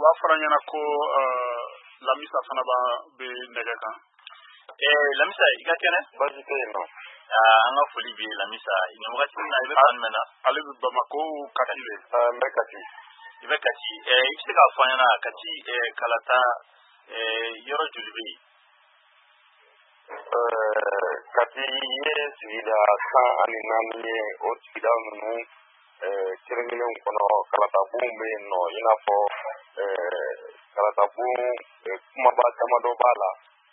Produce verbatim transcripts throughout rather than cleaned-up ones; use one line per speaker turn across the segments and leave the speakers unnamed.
b'a fɔra ɲɛna ko Lamisa fana bɛ nɛgɛ kan.
Lamisa i ka kɛnɛ?
Baasi tɛ yen nɔ.
An ka foli b'i ye Lamisa. Nin wagati in na i bɛ fan jumɛn na?
Ale bɛ Bamako Kati de.
N bɛ Kati.
I bɛ Kati. I bɛ se k'a fɔ an ɲɛna Kati kalata yɔrɔ joli bɛ yen?
Kati ye sigida tan ani naani ye. O sigida ninnu kelen-kelenw kɔnɔ kalatabon bɛ yen nɔ i n'a fɔ kalatabon kumaba damadɔ b'a la.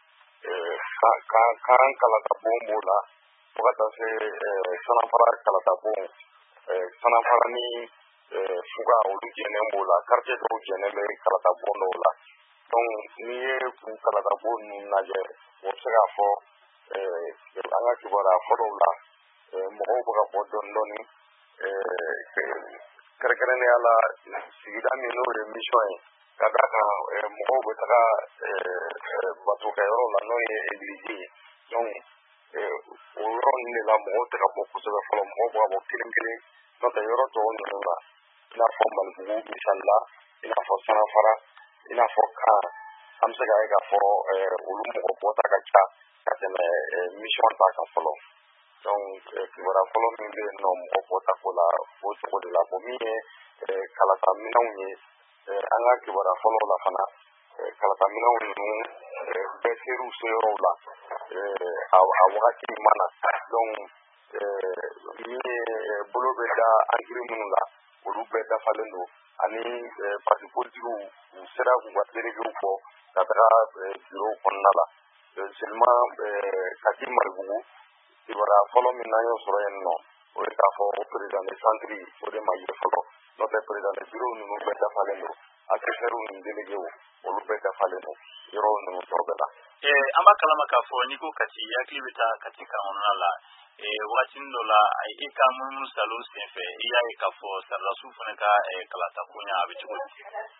Kan kalatabon b'o la fo ka taa se Sanafara kalatabon. Sanafara ni Fuga olu jɛnnen b'o la. Quartier dɔw jɛnnen bɛ kalatabon dɔw la. Donc n'i ye kalatabon ninnu lajɛ o bɛ se k'a fɔ an ka kibaruya fɔlɔw la mɔgɔw bɛ ka bɔ dɔɔnin dɔɔnin. Kɛrɛnkɛrɛnnenya la sigida min n'o ye mission ye ka d'a kan mɔgɔw bɛ taga batokɛyɔrɔ la n'o ye église ye. Donc o yɔrɔ ninnu de la mɔgɔw tɛ ka bɔ kosɛbɛ fɔlɔ mɔgɔw bɛ ka bɔ kelen kelen n'o tɛ yɔrɔ tɔw ninnu la i n'a fɔ Malibugu misali la i n'a fɔ Sanafara i n'a fɔ Kan an bɛ se k'a ye k'a fɔ olu mɔgɔ bɔta ka ca ka tɛmɛ mission ta kan fɔlɔ. Donc kibaruya fɔlɔ min bɛ yen nɔ mɔgɔ bɔta ko la o cogo de la bon min ye kalataminɛnw ye an ka kibaruya fɔlɔw la fana kalataminɛnw ninnu bɛɛ ser'u seyɔrɔw la a wagati ma na. Donc min ye bolo bɛ da angiri minnu la olu bɛɛ dafalen don ani parti politigiw u sera k'u ka délégués fɔ ka taga bureau kɔnɔna la. Seulement Kati Maribugu kibaruya fɔlɔ min n'an y'o sɔrɔ yen nɔ o ye k'a fɔ o président de centre o de ma ye fɔlɔ n'o tɛ président de bureau ninnu bɛɛ dafalen don assesseurs ni délégués olu bɛɛ dafalen don yɔrɔ ninnu tɔ bɛɛ la.
An b'a kalama k'a fɔ n'i ko Kati i hakili bɛ taa Kati kan kɔnɔna la wagati dɔ la i ka munumunu salo senfɛ i y'a ye k'a fɔ saridasu fana ka kalata bonya a bɛ cogo di?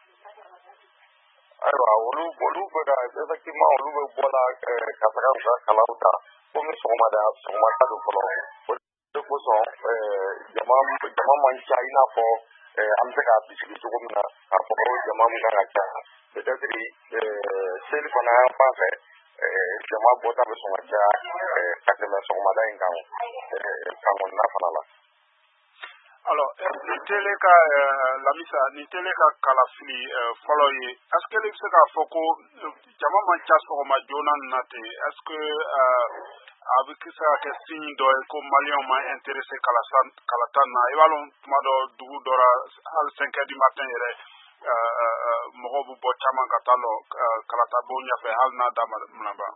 Ayiwa olu olu bɛ ka effectivement olu bɛ bɔ la ka taga u ka kalanw ta komi sɔgɔmada sɔgɔmada don fɔlɔ o de kosɔn jama jama man ca i n'a fɔ an bɛ se k'a bisigi cogo min na k'a fɔ ko jama min kan ka ca peut-être seli fana yan fan fɛ jama bɔta bɛ sɔn ka caya ka tɛmɛ sɔgɔmada in kan kan kɔnɔna fana la.
Alors nin tele ka Lamisa nin tele ka kalafili fɔlɔ ye est-ce que i bɛ se k'a fɔ ko jama man ca sɔgɔma joona nin na ten est-ce que a bɛ se ka kɛ signe dɔ ye ko maliyɛnw ma intéressé kalata na i b'a dɔn tuma dɔ dugu dɔ la hali cinq heures du matin yɛrɛ mɔgɔw bɛ bɔ caman ka taa nɔ kalata bon ɲɛfɛ hali n'a daminɛna ba.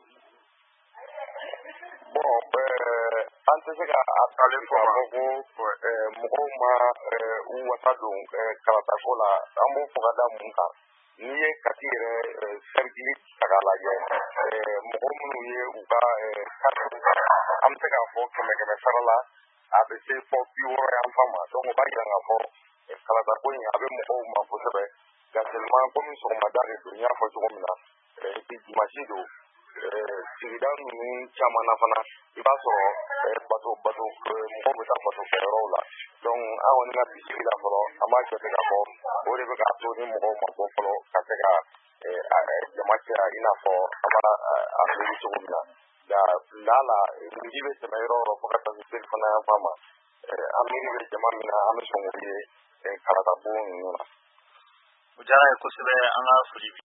Bon an tɛ se ka a talen fɔ k'a fɔ ko mɔgɔw ma u wasa don kalatako la an b'o fɔ ka da mun kan n'i ye Kati yɛrɛ cercle ta k'a lajɛ mɔgɔ minnu ye u ka an bɛ se k'a fɔ kɛmɛ kɛmɛ sara la a bɛ se fɔ bi wɔɔrɔ yan fan ma donc o b'a jira k'a fɔ kalatako in a bɛ mɔgɔw ma kosɛbɛ nka seulement komi sɔgɔmada de don n y'a fɔ cogo min na bi dimanche don sigida ninnu caman na fana i b'a sɔrɔ bato bato mɔgɔw bɛ taa bato kɛyɔrɔw la donc an kɔni ka bisigi la fɔlɔ an b'a jate k'a fɔ o de bɛ k'a to ni mɔgɔw ma bɔ fɔlɔ ka se ka jama caya i n'a fɔ an b'a a miiri cogo min na nka la la miji bɛ tɛmɛ yɔrɔ o yɔrɔ fo ka taa se seli fana yan fan ma an miiri bɛ jama min na an bɛ sɔn k'o ye kalatabon ninnu na.
O diyara n ye kosɛbɛ an ka foli